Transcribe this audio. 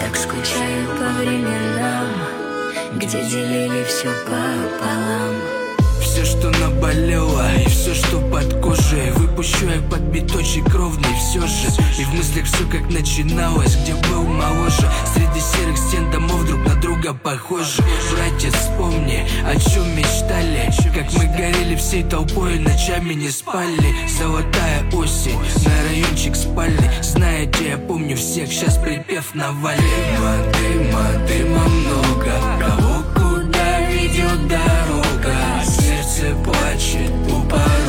так скучаю по временам, где делили все пополам. Все, что наболело, и все, что под кожей, выпущу я под биточек ровный все же. И в мыслях все как начиналось, где был моложе. Среди серых стен домов друг на друга похожи. Братец, вспомни, о чем мечтали, как мы горели всей толпой и ночами не спали. Золотая осень, на райончик спальный. Знаете, я помню всех, сейчас припев навалил. Дыма много, кого куда ведет дорога. Сердце плачет у порога.